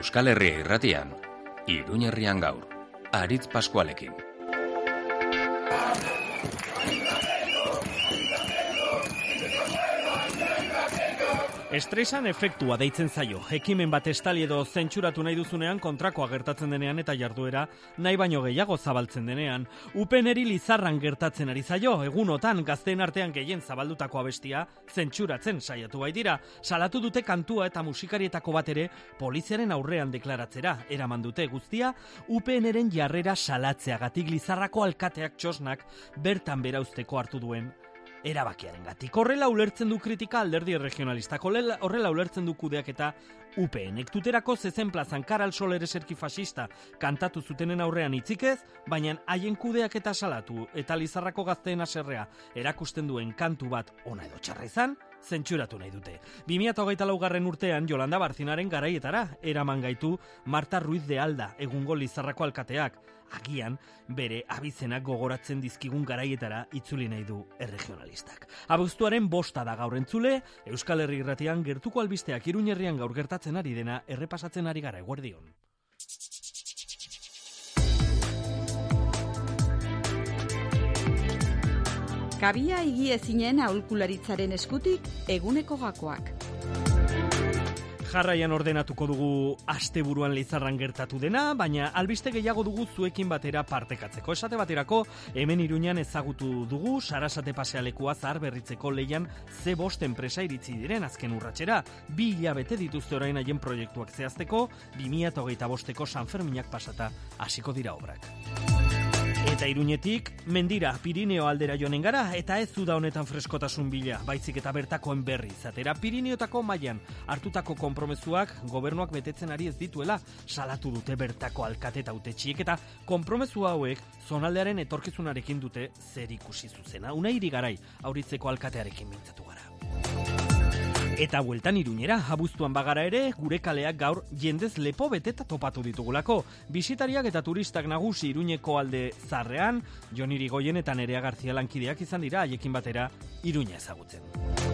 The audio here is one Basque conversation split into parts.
Euskal Herria Irratian, Iruñerrian gaur, Aritz Paskualekin. Estresan efektua deitzen zaio. Ekimen bat estali edo zentsuratu nahi duzunean kontrakoa gertatzen denean eta jarduera nahi baino gehiago zabaltzen denean. UPNeri Lizarran gertatzen ari zaio. Egunotan gazteen artean gehien zabaldutako abestia zentsuratzen saiatu baitira. Salatu dute kantua eta musikarietako bat ere poliziaren aurrean deklaratzera. Eraman dute guztia UPNren jarrera salatzeagatik Lizarrako alkateak txosnak bertan bera uzteko hartu duen erabakiarengatik. Horrela ulertzen du kritika alderdi regionalistak, horrela ulertzen du kudeaketa UPNek. Tuterako zezen plazan Karal Soler eserki fascista kantatu zutenen aurrean hitzikez, baina haien kudeaketa salatu eta Lizarrako gazteen haserrea erakusten duen kantu bat ona edo txarra izan, zentsuratu nahi dute. 2024 urtean Yolanda Barcinaren garaietara eraman gaitu Marta Ruiz de Alda, egungo Lizarrako alkateak. Agian, bere abizenak gogoratzen dizkigun garaietara itzuli nahi du erregionalistak. Abuztuaren 5 da gaur entzule, Euskal Herri Irratian gertuko albisteak Iruñerrian gaur gertatzen ari dena errepasatzen ari gara. Eguerdion. Kabia higiezinen aholkularitzaren eskutik eguneko gakoak. Jarraian ordenatuko dugu asteburuan Lizarran gertatu dena, baina albiste gehiago dugu zuekin batera partekatzeko. Esate baterako, hemen Iruñan ezagutu dugu Sarasate pasealekua zaharberritzeko leian C5 enpresa iritsi diren azken urratsera. 2 hilabete dituzte orain haien proiektuak zehazteko, 2025ko Sanferminak pasata hasiko dira obrak. Eta Iruñetik, mendira, Pirineo aldera joanen gara, eta ez uda honetan freskotasun bila, baizik eta bertakoen berri izatera. Pirineotako mailan hartutako konpromezuak gobernuak betetzen ari ez dituela, salatu dute bertako alkate eta hautetsiek, eta konpromezu hauek zonaldearen etorkizunarekin dute zer ikusi zuzena. Unai Irigarai, Auritzeko alkatearekin mintzatu gara. Eta bueltan Iruñera, abuztuan bagara ere, gure kaleak gaur jendez lepo beteta topatu ditugulako. Bisitariak eta turistak nagusi Iruñeko alde zarrean, Jon Irigoyen eta Nerea Garzia lankideak izan dira, haiekin batera Iruña ezagutzen.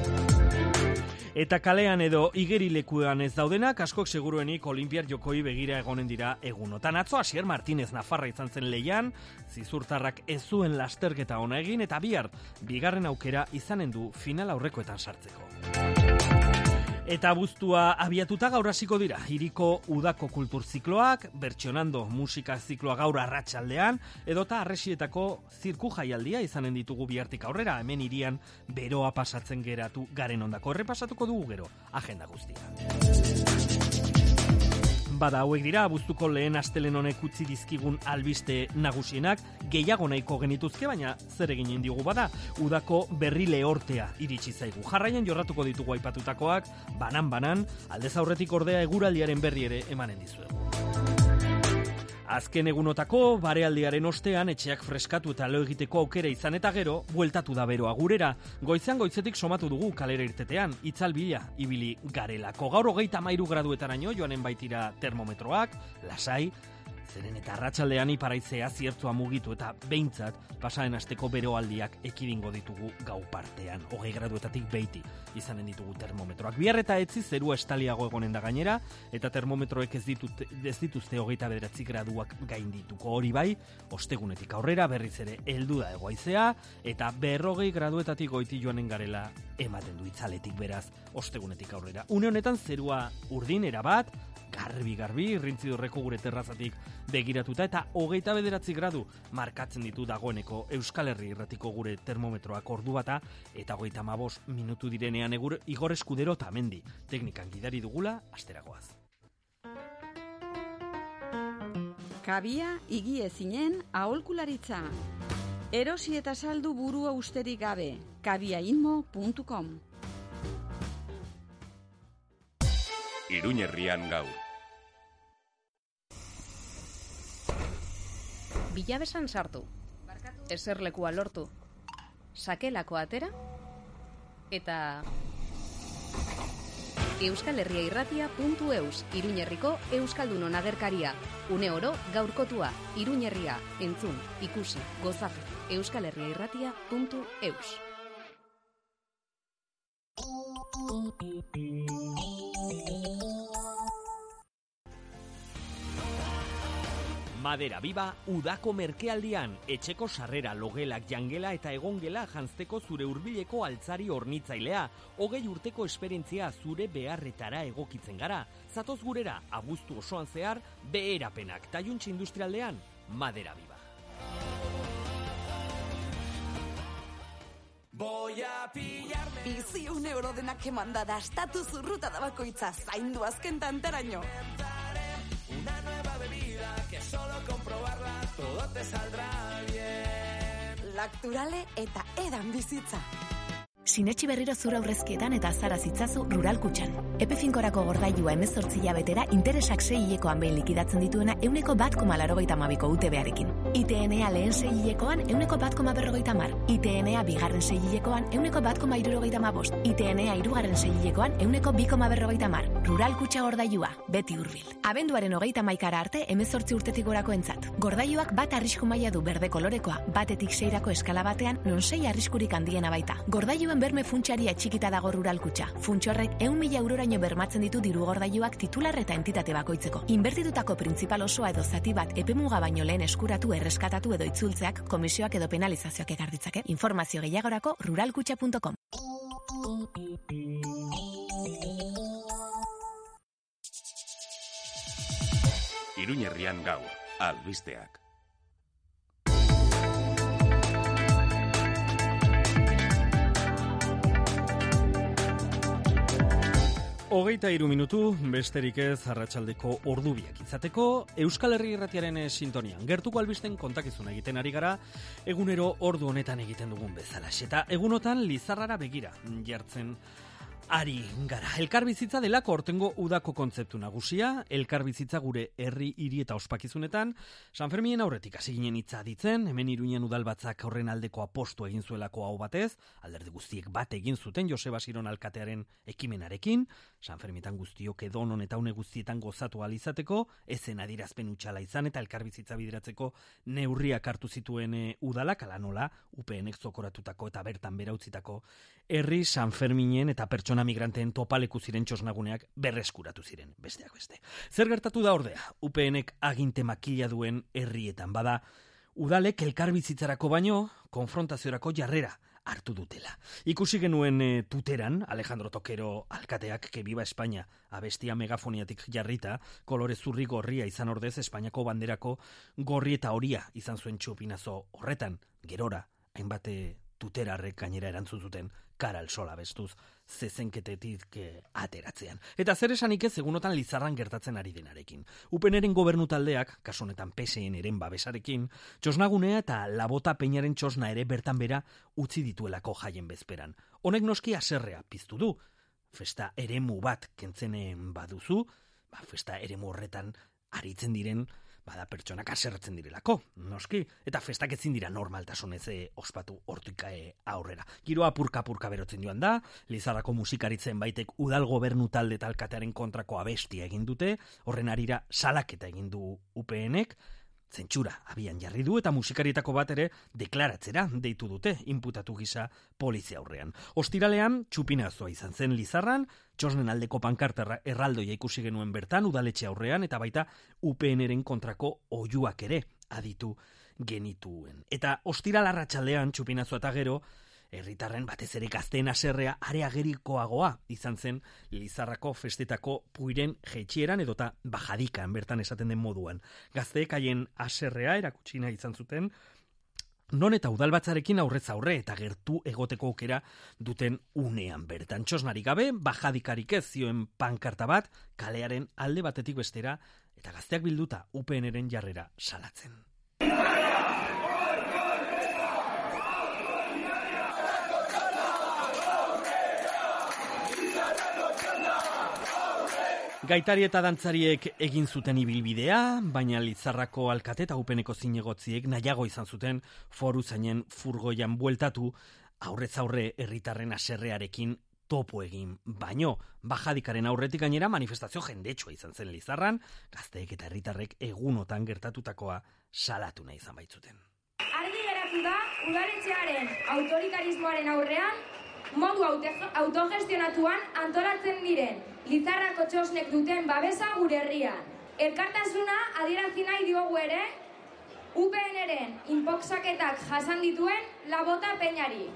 Eta kalean edo igerilekuan ez daudenak, askok seguruenik Olinpiar Jokoi begira egonen dira egunotan. Atzo Asier Martinez Nafarra izan zen leian, zizurtarrak ez zuen lasterketa ona egin, eta bihar, bigarren aukera izanen du final aurrekoetan sartzeko. Eta abuztua abiatuta gaur hasiko dira. Hiriko udako kultur zikloak, bertsionando musika zikloa gaur arratsaldean, edota Harresietako zirku jaialdia izanen ditugu bihartik aurrera, hemen hirian beroa pasatzen geratu garen ondako. Errepasatuko dugu gero, agenda guztia. Bada hauek dira, abuztuko lehen astelen honek utzi dizkigun albiste nagusienak, gehiago nahiko genituzke, baina zer egin diogu bada, udako berri lehortea iritsi zaigu. Jarraian jorratuko ditugu aipatutakoak, banan-banan, aldez aurretik ordea eguraldiaren berri ere emanen dizuegu. Azken egunotako barealdiaren ostean etxeak freskatu eta lo egiteko aukera izan eta gero, bueltatu da beroa gurera. Goizean goizetik somatu dugu kalera irtetean, itzalbila ibili garelako. Gaur 33 graduetaraino joanen baitira termometroak, lasai, zeren eta arratsaldean iparaizea ziertzua mugitu eta behintzat pasaren asteko beroaldiak ekidingo ditugu gau partean. 20 graduetatik beiti izanen ditugu termometroak. Bihar eta etzi zerua estaliago egonen da gainera, eta termometroek ez dituzte 29 graduak gaindituko. Hori bai, ostegunetik aurrera berriz ere heldu da hegoaizea, eta 40 graduetatik goiti joanen garela ematen du itzaletik, beraz, ostegunetik aurrera. Une honetan zerua urdin erabat, garbi, irrintzidorreko gure terrazatik begiratuta, eta 29 gradu markatzen ditu dagoeneko Euskal Herri Irratiko gure termometroak ordu bata, eta 35 minutu direnean Igor Eskudero eta Mendi teknikan gidari dugula, asteragoaz. Kabia higiezinen aholkularitza. Erosi eta saldu burua usterik gabe. kabiainmo.com. Iruñerrian gaur. Bilabesan sartu, eserlekua lortu, sakelako atera, eta euskalherriairratia.eus, Iruñerriko Euskaldunon agerkaria. Une oro gaurkotua, Iruñerria, entzun, ikusi, gozatu, euskalherriairratia.eus. Madera Biba udako merkealdian, etxeko sarrera, logelak, jangela eta egongela janzteko zure hurbileko altzari hornitzailea, 20 urteko esperientzia zure beharretara egokitzen gara. Zatoz gurera, abuztu osoan zehar, beherapenak, Taiuntxi industrialdean, Madera Biba. Bizi €1 denak emanda da, estatu zurruta da bakoitza, zaindu azken tantaraino. Una nueva bebida que solo comprobarla todo te saldrá bien. Lacturale eta edan bizitza. Sinetxi berriro zura aurrezkietan eta azara zitzazu Rural Kutxan. Epe finkorako gordailua 18 hilabetera interesak 6 hilekoan behin likidatzen dituena 1,82ko UTB-arekin. ITNA lehen 6 hilekoan 1,150. ITNA bigarren 6 hilekoan 1,175. ITNA hirugarren 6 hilekoan 1,250. Rural Kutxa gordailua, beti hurbil. Abenduaren 31 arte 18 urtetik gorako entzat. Gordailuak bat arrisku maila du berde kolorekoa, batetik 6rako eskala batean non 6 arriskurik handiena baita. Gordailuen berme funtsaria txikita dago Rural Kutxa. Funtsorrek 100.000 euroraino bermatzen ditu diru gordailuak titular eta entitate bakoitzeko. Inbertitutako printzipal osoa edo zati bat epemuga baino lehen eskuratu, erreskatatu edo itzultzeak komisioak edo penalizazioak ekar ditzake. Informazio gehiagorako ruralkutxa.com. Iruñerrian gaur, albisteak. 23 minutu, besterik ez arratsaldeko ordubiak izateko, Euskal Herri Irratiaren sintonian. Gertuko albisten kontakizuna egiten ari gara, egunero ordu honetan egiten dugun bezala. Eta egunotan Lizarrara begira jartzen ari gara. Elkarbizitza delako ortengo udako kontzeptu nagusia, elkarbizitza gure herri, hiri eta ospakizunetan, San Ferminen aurretik hasi ginen hitza ditzen, hemen Iruñen udalbatzak horren aldeko apostu egin zuelako hau batez, alderdi guztiek bat egin zuten Joseba Siron alkatearen ekimenarekin, San Ferminetan guztiok edonon eta une guztietan gozatu ahal izateko, ezen adierazpen hutsala izan eta elkarbizitza bideratzeko neurriak hartu zituen udalak, ala nola, UPNek zokoratutako eta bertan bera utzitako herri San Ferminen eta pertsona migranteen topaleku ziren txosnaguneak berreskuratu ziren, besteak beste. Zer gertatu da ordea? UPNek aginte makila duen herrietan bada, udalek elkarbizitzarako baino konfrontaziorako jarrera hartu dutela. Ikusi genuen tuteran, Alejandro Tokero alkateak Que Viva España abestia megafoniatik jarrita, kolore zurri gorria izan ordez Espainiako banderako gorri eta horia izan zuen txupinazo horretan, gerora, hainbate tuterarrek gainera erantzun zuten kara al sol abestuz zezenketetik ateratzean. Eta zer esanik ez egunotan Lizarran gertatzen ari denarekin. UPNren gobernu taldeak, kasu honetan PSNren babesarekin, txosnagunea eta Labota Peñaren txosna ere bertan bera utzi dituelako jaien bezperan. Honek noski haserrea piztu du. Festa eremu bat kentzenen baduzu, festa eremu horretan aritzen diren bada pertsonak haserretzen direlako, noski, eta festak ezin dira normaltasunez ospatu hortik aurrera. Giroa apurka-apurka berotzen joan da, Lizarrako musikaritzen baitek udal gobernu talde eta alkatearen kontrako abestia egin dute, horren arira salaketa egin du UPNek, zentsura abian jarri du eta musikarietako bat ere deklaratzera deitu dute inputatu gisa polizia aurrean. Ostiralean, txupinazoa izan zen Lizarran, txosnen aldeko pankarta erraldoia ikusi genuen bertan udaletxe aurrean eta baita UPNren kontrako oihuak ere aditu genituen. Eta ostiral arratsaldean txupinazoa eta gero, herritarren batez ere gazteen haserrea areagerikoagoa izan zen Lizarrako festetako puiren jaitsieran edota bajadikan bertan esaten den moduan. Gazteek haien haserrea erakutsi nahi izan zuten, non eta udalbatzarekin aurrez aurre eta gertu egoteko aukera duten unean bertan. Txosnari gabe, bajadikarik ez zioen pankarta bat, kalearen alde batetik bestera eta gazteak bilduta UPNren jarrera salatzen. Gaitari eta dantzariek egin zuten ibilbidea, baina Lizarrako alkate eta UPNeko zinegotziek nahiago izan zuten foruzainen furgoian bueltatu aurrez aurre herritarren haserrearekin topo egin. Baino, bajadikaren aurretik gainera manifestazio jendetsua izan zen Lizarran, gazteek eta herritarrek egunotan gertatutakoa salatu nahi izan baitzuten. Argi geratu da, udaletxearen autoritarismoaren aurrean, modu autogestionatuan antolatzen diren Lizarrako txosnek duten babesa gure herrian. Elkartasuna adierazi nahi diogu ere, UPN-ren inposaketak jasan dituen Labota Peñari.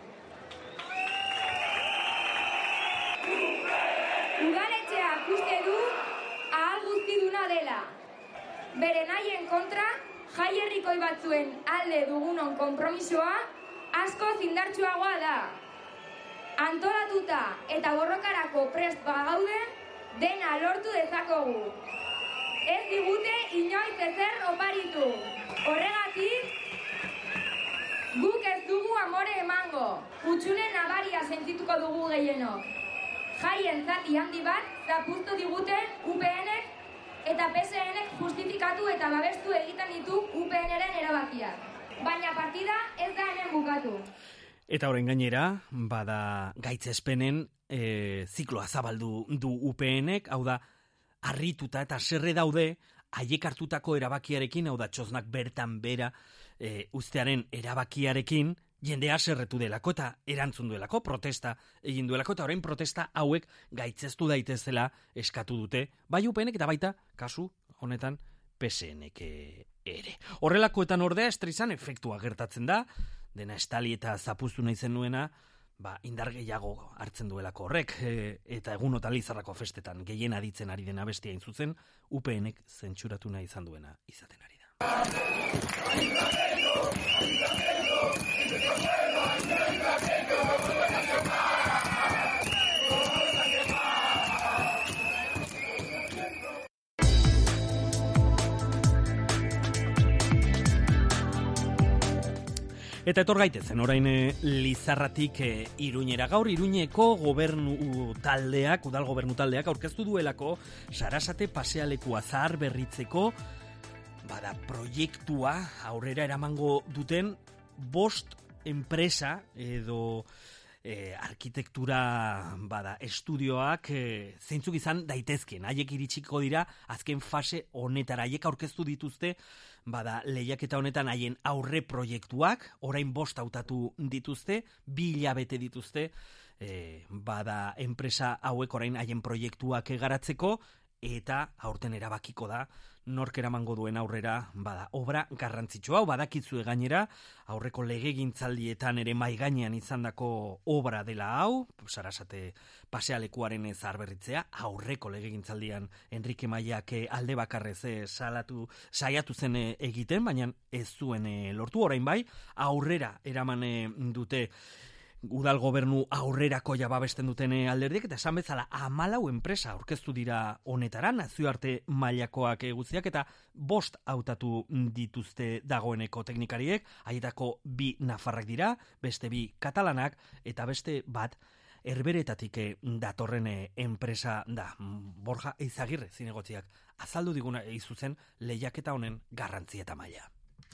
Udaletxeak uste du ahal guztiduna dela. Bere nahien kontra, jai herrikoi batzuen alde dugunon konpromisoa asko zindartsuagoa da. Antolatuta eta borrokarako prest bagaude, dena lortu dezakogu. Ez digute inoiz ezer oparitu. Horregatik, guk ez dugu amore emango. Hutsune nabaria sentituko dugu gehienok. Jaien zati handi bat zapuztu diguten UPN-ek eta PSN-ek justifikatu eta babestu egiten ditu UPN-ren erabakiak. Baina partida ez da hemen bukatu. Eta orain gainera, bada gaitzespenen zikloa zabaldu du UPN-ek, hau da, harrituta eta serre daude, haiek hartutako erabakiarekin, hau da, txosnak bertan bera uztearen erabakiarekin, jendea serretu delako eta erantzun duelako, protesta egin duelako, eta orain protesta hauek gaitzeztu daitezela eskatu dute, bai UPN-ek eta baita, kasu honetan, PSN-ek ere. Horrelakoetan ordea, estrizan efektua gertatzen da, dena estali eta zapuztu nahi zenuena, indar gehiago hartzen duelako horrek, eta egun Lizarrako festetan gehien aditzen ari dena bestia zuzen, UPN-ek zentsuratu nahi izan duena izaten ari da. Eta etor gaitezen, orain Lizarratik Iruñera. Gaur Iruñeko gobernu taldeak, udal gobernu taldeak aurkeztu duelako Sarasate pasealekua zahar berritzeko proiektua aurrera eramango duten 5 enpresa edo arkitektura estudioak zeintzuk izan daitezkeen. Haiek iritsiko dira azken fase honetara. Haiek aurkeztu dituzte lehiaketa honetan haien aurre proiektuak, orain 5 hautatu dituzte, 2 hilabete dituzte, enpresa hauek orain haien proiektuak garatzeko, eta aurten erabakiko da nork eramango duen aurrera obra garrantzitsua. Hau badakizue gainera, aurreko legegintzaldietan ere mai gainean izandako obra dela hau, Sarasate pasealekuaren zaharberritzea, aurreko legegintzaldian Enrique Maiak alde bakarrez saiatu zen egiten, baina ez zuen lortu, orain bai, aurrera eraman dute udal gobernu aurrerako babesten duten alderdiek, eta esan bezala 14 enpresa aurkeztu dira honetara, nazioarte mailakoak guztiak, eta 5 hautatu dituzte dagoeneko teknikariek, haietako 2 nafarrak dira, beste 2 katalanak, eta beste bat Herberetatik datorren enpresa da. Borja Eizagirre zinegotziak azaldu diguna izuzen lehiaketa honen garrantzia eta maila.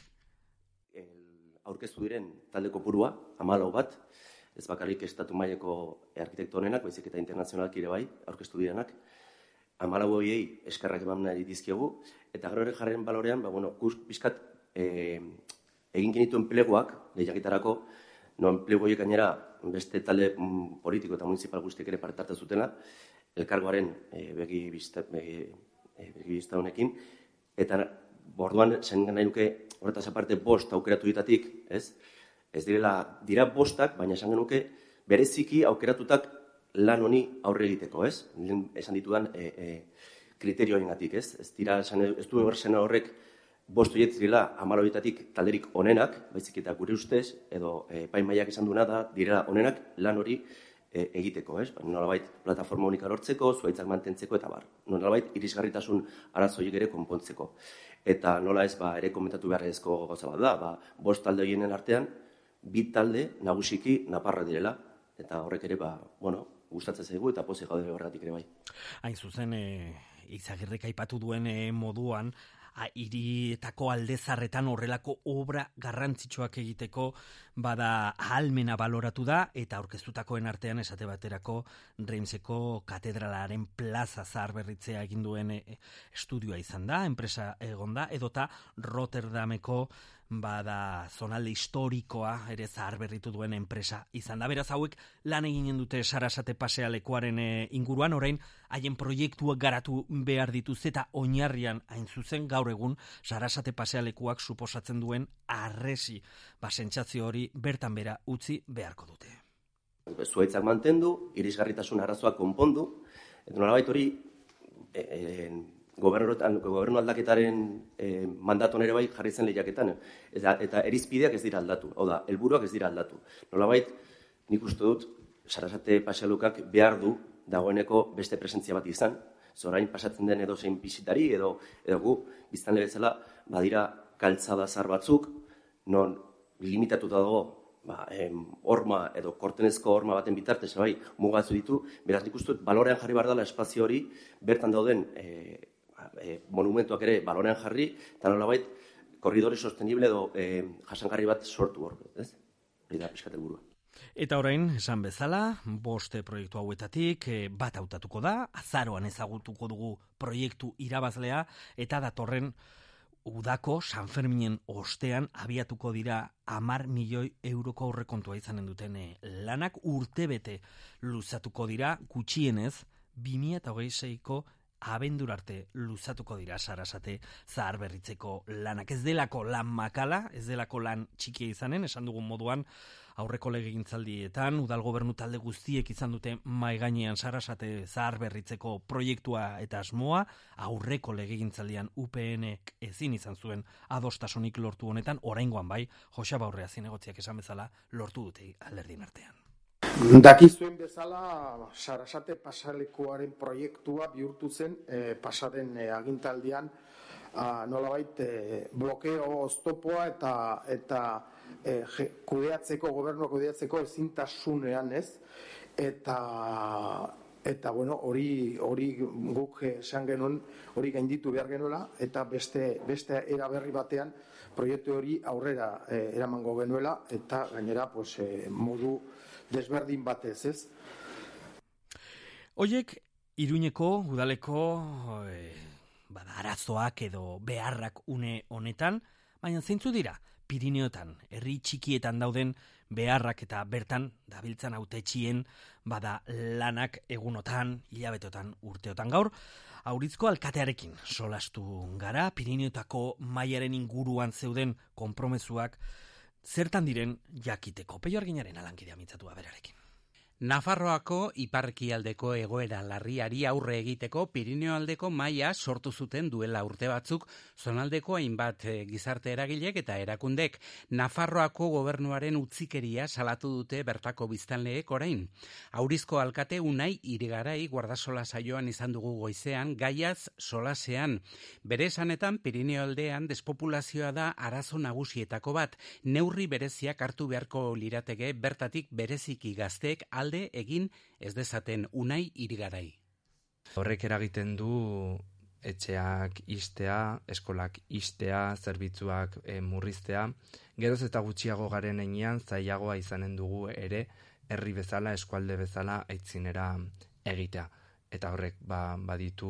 Aurkeztu diren talde kopurua, 14 bat, ez bakarrik estatu mailako arkitekto honenak, baizik eta internazionalki ere bai, aurkeztu direnak, 14 horiei eskerrak eman nahi dizkiegu, eta gero ere jarren balorean, bizkat egin genituen pleguak, lehiaketarako, plegu horiek gainera beste talde politiko eta municipal guztiek ere parte hartu zutela, elkargoaren begi bizta honekin, eta borduan zen nahi nuke horretaz aparte 5 aukeratu ditatik, ez dira 5, baina esan genuke bereziki aukeratutak lan honi aurre egiteko, esan ditudan kriterioengatik, ez du berzen horrek 5 horiek direla 14 horietatik talderik onenak, baizik eta gure ustez, edo epaimahaiak esan duena da, direla onenak lan hori egiteko, nolabait plataforma unika lortzeko, zuhaitzak mantentzeko, eta nolabait irisgarritasun arazoiek ere konpontzeko. Eta nola ez ere komentatu beharrezko gauza bat da, 5 talde horienen artean, 2 talde nagusiki naparra direla, eta horrek ere, gustatzen zaigu eta pozik gaude horregatik ere bai. Hain zuzen, Eizagirrek aipatu duen moduan, hirietako aldezarretan horrelako obra garrantzitsuak egiteko ahalmena baloratu da, eta aurkeztutakoen artean esate baterako Reimseko katedralaren plaza zaharberritzea egin duen estudioa izan da, enpresa egon da, edota Rotterdameko bada zonalde historikoa ere zaharberritu duen enpresa izan da. Beraz hauek lan eginen dute Sarasate pasealekuaren inguruan, orain haien proiektuak garatu behar dituz eta oinarrian hain zuzen gaur egun Sarasate pasealekuak suposatzen duen harresi sentsazio hori bertan bera utzi beharko dute. Zuhaitzak mantendu, irisgarritasun arazoak konpondu, eta nolabait hori gobernu aldaketaren mandaton ere bai jarri zen lehiaketan, eta erizpideak ez dira aldatu, helburuak ez dira aldatu. Nolabait, nik uste dut, Sarasate pasealekuk behar du dagoeneko beste presentzia bat izan, zorain pasatzen den edozein bisitari, edo gu, biztanle bezala, badira kaltzada zahar batzuk, non limitatuta dago, horma edo kortenezko horma baten bitartez, mugatu ditu, beraz nik uste dut, balorean jarri behar dela espazio hori, bertan dauden monumentuak ere balorean jarri, eta nolabait, korridore sostenible edo jasangarri bat sortu hor, ez? Hori da, pixkat helburua. Eta orain, esan bezala, 5 proiektu hauetatik bat hautatuko da, azaroan ezagutuko dugu proiektu irabazlea, eta datorren udako San Ferminen ostean abiatuko dira 10 milioi euroko aurrekontua izanen duten lanak urtebete luzatuko dira, gutxienez 2026ko abendur arte luzatuko dira Sarasate zaharberritzeko lanak. Ez delako lan makala, ez delako lan txikia izanen, esan dugun moduan aurreko legegintzaldietan udal gobernu talde guztiek izan dute mahai gainean Sarasate zaharberritzeko proiektua eta asmoa, aurreko legegintzaldian UPNek ezin izan zuen adostasunik lortu honetan, oraingoan bai, Joseba Aurrea zinegotziak esan bezala lortu dute alderdien artean. Dakizuen bezala, Sarasate pasealekuaren proiektua bihurtu zen pasaden agintaldian nolabait blokeo oztopoa eta gobernua kudeatzeko ezintasunean, ez? Eta bueno, hori guk esan genuen, hori gainditu behar genuela, eta beste era berri batean proiektu hori aurrera eramango genuela, eta gainera modu desberdin batez, ez? Hoiek Iruñeko udaleko arazoak edo beharrak une honetan, baina zeintzu dira Pirineotan, herri txikietan dauden beharrak eta bertan dabiltzan hautetxien lanak egunotan, hilabetotan, urteotan. Gaur, Aurizko alkatearekin solastu gara, Pirineotako mailaren inguruan zeuden konpromezuak zertan diren jakiteko. Peio Arginaren alankidea mintzatu berarekin. Nafarroako iparkialdeko egoera larriari aurre egiteko Pirineoaldeko maila sortu zuten duela urte batzuk zonaldeko hainbat gizarte eragilek eta erakundek. Nafarroako gobernuaren utzikeria salatu dute bertako biztanleek orain. Aurizko alkate Unai Irigarai guardasola saioan izan dugu goizean, gaiaz solasean. Bere esanetan Pirineoaldean despopulazioa da arazo nagusietako bat. Neurri bereziak hartu beharko lirateke bertatik bereziki gazteek alde egin ez dezaten. Unai Irigarai. Horrek eragiten du etxeak istea, eskolak istea, zerbitzuak murriztea. Geroz eta gutxiago garen heinean zailagoa izanen dugu ere herri bezala, eskualde bezala aitzinera egitea. Eta horrek baditu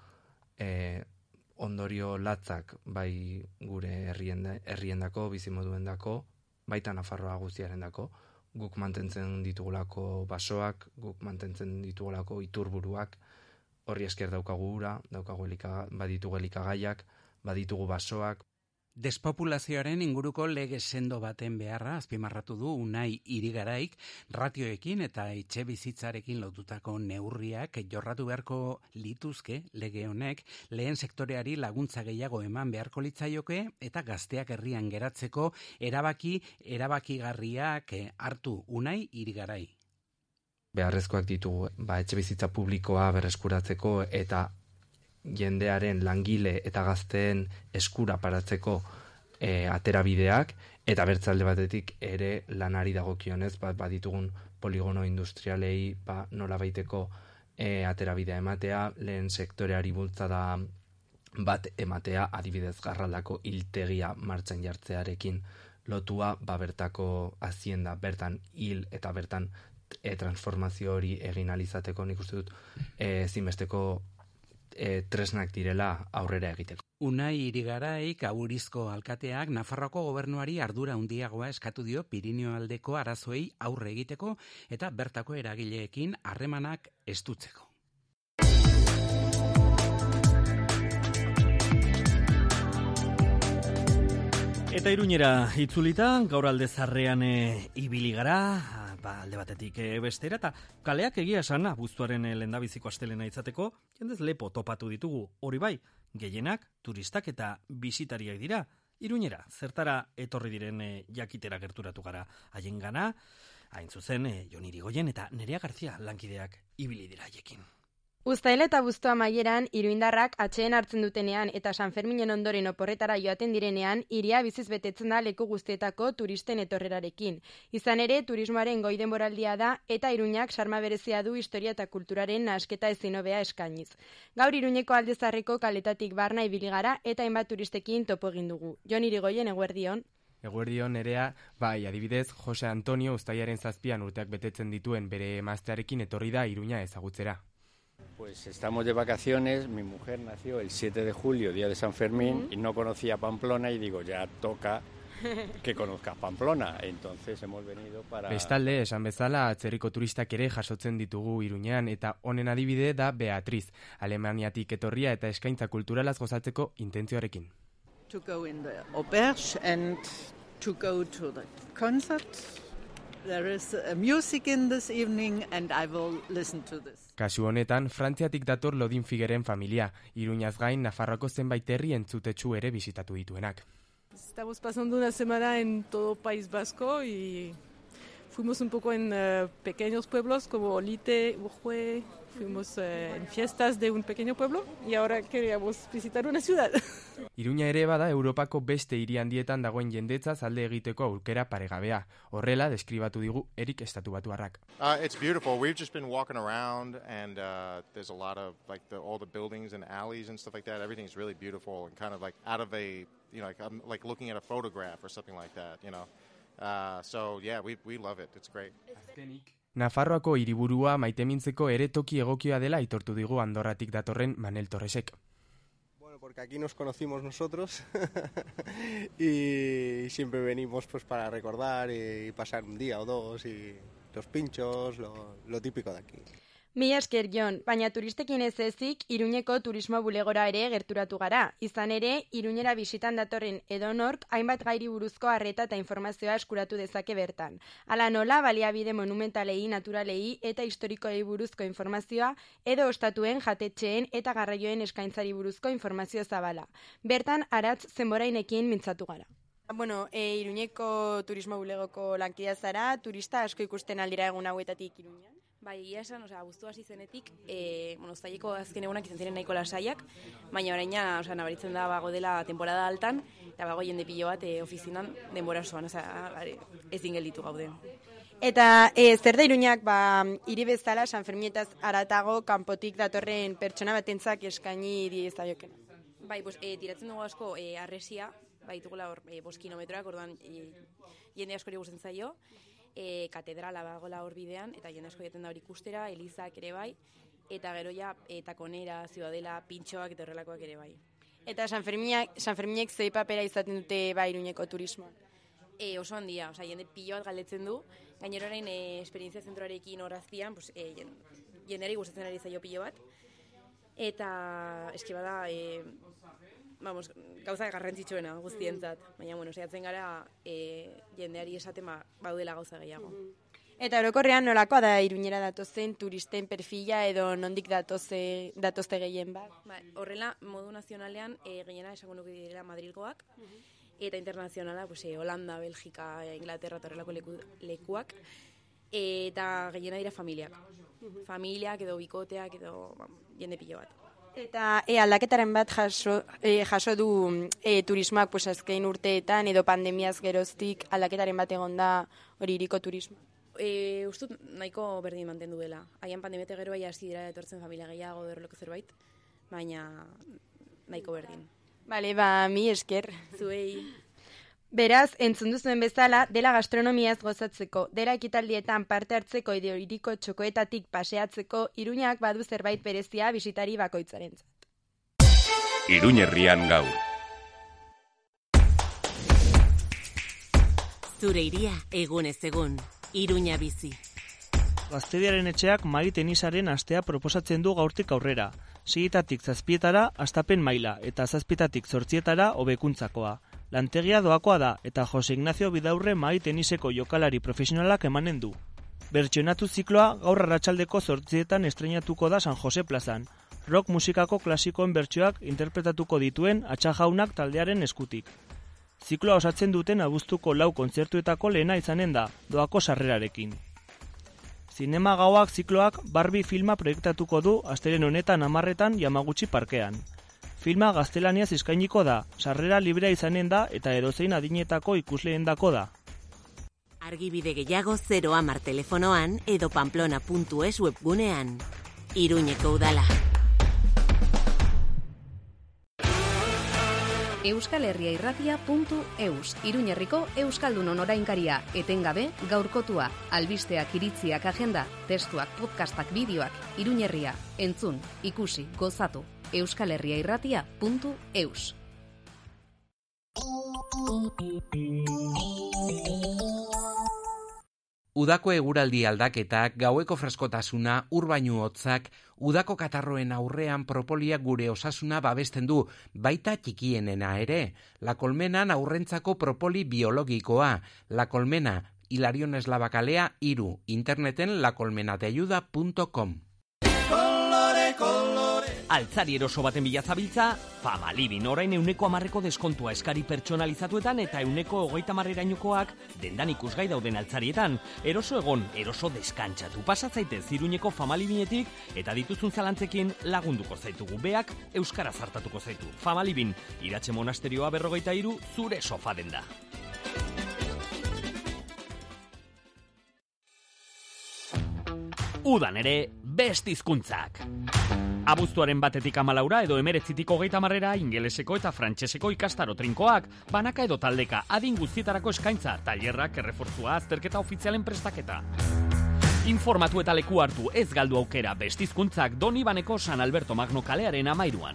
ondorio latzak bai gure herriendako, bizimoduendako, baita Nafarroa guztiarendako. Guk mantentzen ditugulako basoak, guk mantentzen ditugulako iturburuak, horri esker daukagu ura, baditugu elikagaiak, baditugu basoak. Despopulazioaren inguruko lege sendo baten beharra azpimarratu du Unai Irigaraik, ratioekin eta etxe bizitzarekin lotutako neurriak jorratu beharko lituzke lege honek, lehen sektoreari laguntza gehiago eman beharko litzaioke eta gazteak herrian geratzeko erabakigarriak hartu. Unai Irigarai. Beharrezkoak ditugu etxe bizitza publikoa berreskuratzeko eta jendearen langile eta gazteen eskura paratzeko aterabideak, eta bertzalde batetik ere lanari dagokionez baditugun poligono industrialei nolabaiteko aterabidea ematea, lehen sektoreari bultzada bat ematea, adibidez Garraldako hiltegia martxan jartzearekin lotua, bertako hazienda bertan hil eta bertan transformazio hori egin alizateko nik uste dut ezinbesteko tresnak direla aurrera egiteko. Unai Irigaraik Aburizko alkateak Nafarroako gobernuari ardura handiagoa eskatu dio Pirinio aldeko arazoei aurre egiteko eta bertako eragileekin harremanak estutzeko. Eta Iruñera itzulita, gaur alde zarrean ibili gara, alde batetik bestera, eta kaleak egia esan abuztuaren lehendabiziko astelena izateko, jendez lepo topatu ditugu, hori bai, gehienak, turistak eta bisitariak dira. Iruñera, zertara etorri diren jakitera gerturatu gara haien gana, hain zuzen, Jon Irigoyen eta Nerea Garzia lankideak ibili dira haiekin. Uztail eta abuztua amaieran, iruindarrak atxeen hartzen dutenean eta San Ferminen ondoren oporretara joaten direnean, hiria biziz betetzen da leku guztietako turisten etorrerarekin. Izan ere, turismoaren goi denboraldia da eta Iruñak sarma berezia du historia eta kulturaren nahasketa ezin hobea eskainiz. Gaur Iruñeko aldezarreko kaletatik barna ibili gara eta hainbat turistekin topo egin dugu. Jon Irigoyen, eguerdion. Eguerdion, Nerea, bai, adibidez, Jose Antonio uztailaren 7 urteak betetzen dituen bere emaztearekin etorri da Iruña ezagutzera. Pues estamos de vacaciones, mi mujer nació el 7 de julio, día de San Fermín, y no conocía Pamplona y digo, ya toca que conozcas Pamplona, entonces hemos venido para... Bestalde, esan bezala, atzerriko turistak ere jasotzen ditugu Iruñean, eta honen adibide da Beatriz, Alemaniatik etorria eta eskaintza kulturalaz gozatzeko intentzioarekin. To go in the auberge and to go to the concert. There is music in this evening and I will listen to this. Kasu honetan, Frantziatik dator Lodin Figueren familia, Iruñaz gain Nafarroako zenbait herri entzutetsu ere bisitatu dituenak. Estamos pasando una semana en todo País Vasco y fuimos un poco en pequeños pueblos como Olite, Ujue, fuimos en fiestas de un pequeño pueblo y ahora queríamos visitar una ciudad. Iruña ere bada Europako beste hiri handietan dagoen jendetzaz alde egiteko aukera paregabea. Horrela deskribatu digu Erik estatubatuarrak. It's beautiful. We've just been walking around and there's a lot of like all the buildings and alleys and stuff like that. Everything's really beautiful and kind of like out of a, you know, like I'm like looking at a photograph or something like that, you know. So yeah, we love it. It's great. Nafarroako hiriburua maitemintzeko ere toki egokia dela aitortu digu Andorratik datorren Manel Torresek. Bueno, porque aquí nos conocimos nosotros y siempre venimos pues para recordar y pasar un día o dos y los pinchos, lo típico de aquí. Mila esker, Jon, baina turistekin ez ezik, Iruñeko turismo bulegora ere gerturatu gara. Izan ere, Iruñera bisitan datorren edonork hainbat gairi buruzko arreta eta informazioa eskuratu dezake bertan. Hala nola, baliabide monumentalei, naturalei eta historikoei buruzko informazioa edo ostatuen, jatetxeen eta garraioen eskaintzari buruzko informazio zabala. Bertan, aratz zenborainekin mintzatu gara. Bueno, Iruñeko turismo bulegoko lankidea zara, turista asko ikusten aldira egun hauetatik Iruñan. Bai, ia esan, abuztu hasi zenetik, uztaileko azken egunak izan ziren nahiko lasaiak, baina oraina, nabaritzen da bago dela temporada altan, eta bago jende pilo bat ofizinan denbora osoan, ezin gelditu gaude. Eta zer da Iruñak, hiri bezala San Ferminetaz haratago kanpotik datorren pertsona batentzak eskaini diezaiokena? Bai, tiratzen dugu asko harresia, baitugula hor 5 kilometroak, orduan jende askori gustatzen zaio, katedrala bagola hor bidean, eta jende asko jaten da hori ikustera, elizak ere bai, eta gero ja, takonera, ziudadela, pintxoak eta horrelakoak ere bai. Eta San Ferminek zei papera izaten dute Iruñeko turismoa? Oso handia, jende pilo bat galdetzen du, gainero orain esperientzia zentroarekin horaztian, jendeari gustatzen ari zaio pilo bat, eta eski bada, gauza garrantzitsuena guztientzat, baina, saiatzen gara jendeari esaten baudela gauza gehiago. Eta orokorrean nolakoa da Iruñera datozen turisten perfila edo nondik datozte gehien bat? Horrela, modu nazionalean gehiena esango nuke direla Madrilgoak, eta internazionala Holanda, Belgika, Inglaterra eta horrelako lekuak, eta gehiena dira familiak. Familiak edo bikoteak edo jende pilo bat. Eta aldaketaren bat jaso du turismoak azken urteetan edo pandemiaz geroztik aldaketaren bat egon da hori hiriko turismo? Ustut nahiko berdin mantendu dela. Haian pandemiate gero hasi dira etortzen familia gehiago derreloko zerbait, baina nahiko berdin. Bale, mi esker. Zuei. Beraz, entzun duzuen bezala, dela gastronomiaz gozatzeko, dela ekitaldietan parte hartzeko edo hiriko txokoetatik paseatzeko, Iruñak badu zerbait berezia bisitari bakoitzarentzat. Iruñerrian gaur. Zure iria egunez egun, Iruña bizi. Gaztediaren etxeak mai tenisaren astea proposatzen du gaurtik aurrera. 6etatik 7etara astapen maila eta 7etatik 8etara hobekuntzakoa. Lantegia doakoa da eta Jose Ignacio Bidaurre mai teniseko jokalari profesionalak emanen du. Bertsionatu zikloa gaur arratsaldeko 8etan estreinatuko da San Jose plazan. Rock musikako klasikoen bertsioak interpretatuko dituen Atxajaunak taldearen eskutik. Zikloa osatzen duten abuztuko 4 kontzertuetako lehena izanen da, doako sarrerarekin. Zinema gauak zikloak Barbie filma proiektatuko du astelehen honetan 10etan Yamaguchi parkean. Filma gaztelaniaz eskainiko da, sarrera librea izanen da eta edozein adinetako ikusleendako da. Argibide gehiago 010 telefonoan edo pamplona.es webgunean. Iruñeko udala. euskalherriairratia.eus, Iruñerriko Euskaldunon orainkaria, etengabe, gaurkotua, albisteak, iritziak, agenda, testuak, podcastak, bideoak, Iruñerria, entzun, ikusi, gozatu, euskalherriairratia.eus. Udako eguraldi aldaketak, gaueko freskotasuna, urbainu hotzak, udako katarroen aurrean propoliak gure osasuna babesten du, baita txikienena ere. La Colmenan aurrentzako propoli biologikoa. La Colmena, Hilarion Eslabakalea 3, interneten lacolmenateayuda.com. Altzari eroso baten bila zabiltza, Famalibin orain 10% deskontua eskari pertsonalizatuetan eta 20%erainokoak dendan ikusgai dauden altzarietan. Eroso egon, eroso deskantzatu. Pasatzaitez Iruñeko Famalibinetik eta dituzun zalantzekin lagunduko zaitugu. Beak euskara zartatuko zaitu. Famalibin, Iratxe Monasterioa 43, zure sofa denda. Udan ere, best hizkuntzak. Abuztuaren 1-tik 14 edo 19-tik 30 ingeleseko eta frantseseko ikastaro trinkoak, banaka edo taldeka, adin guztietarako eskaintza, tailerrak, errefortzua, azterketa ofizialen prestaketa. Informatu eta leku hartu, ez galdu aukera, best hizkuntzak Donibaneko San Alberto Magno kalearen 13.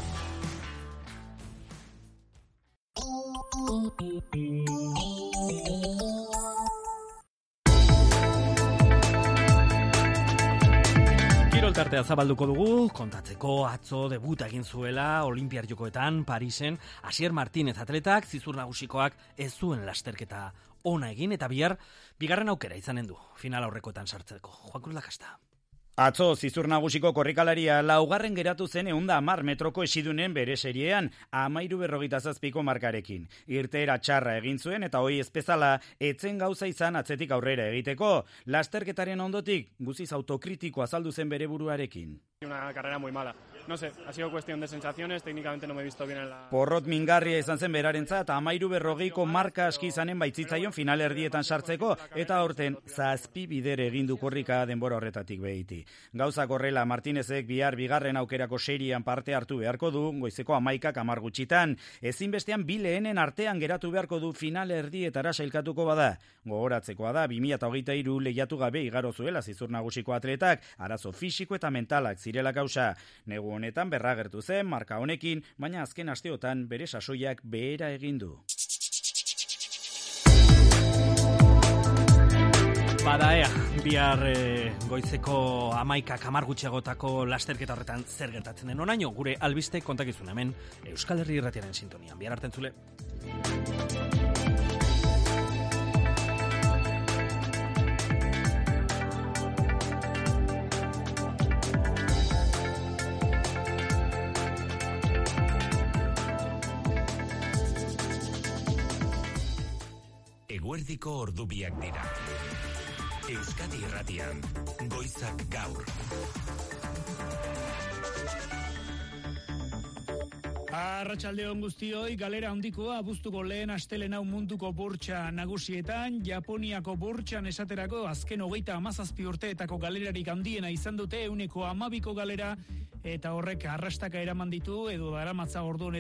Tartea zabalduko dugu, kontatzeko atzo debuta egin zuela Olimpiar Jokoetan, Parisen, Asier Martínez atletak, zizur nagusikoak ez zuen lasterketa ona egin eta bigarren aukera izanen du, final aurrekoetan sartzeko. Juan Cruz Lakasta. Atzo, zizur nagusiko korrikalariak 4. geratu zen 110 metroko esidunen bere seriean, 13:47 markarekin. Irteera txarra egin zuen eta hoi ezpezala etzen gauza izan atzetik aurrera egiteko. Lasterketaren ondotik, guziz autokritiko azaldu zen bere buruarekin. Una carrera muy mala. No sé, ha sido cuestión de sensaciones, técnicamente no me he visto bien en la... Porrot mingarria izan zen berarentzat, 13:40 marka aski izanen baitzitzaion final erdietan sartzeko, eta aurten 7 bidere egin du korrika denbora horretatik behiti. Gauzak horrela, Martinezek bihar bigarren aukerako serian parte hartu beharko du, goizeko 11 gutxitan, ezinbestean bi lehenen artean geratu beharko du final erdietara sailkatuko bada. Gogoratzekoa da, 2023 lehiatu gabe igaro zuela zizur nagusiko atletak, arazo fisiko eta mentalak zirela kausa. Negu honetan berragertu zen, marka honekin, baina azken asteotan bere sasoiak behera egin du. Bada ea, bihar goizeko 11 gutxiagotako lasterketa horretan zer gertatzen den onaino, gure albiste kontakizun hemen Euskal Herri Irratiaren sintonian. Bihar arte entzule. Eguerdiko ordubiak dira. Euskadi Irratian, goizak gaur. Arratsaldeon guztioi, galera handikoa abuztuko lehen astelehen hau munduko burtsa nagusietan, Japoniako burtsan esaterako azken 37 urteetako galerarik handiena izan dute 112 galera, eta horrek arrastaka eraman ditu edo daramatza ordu honetan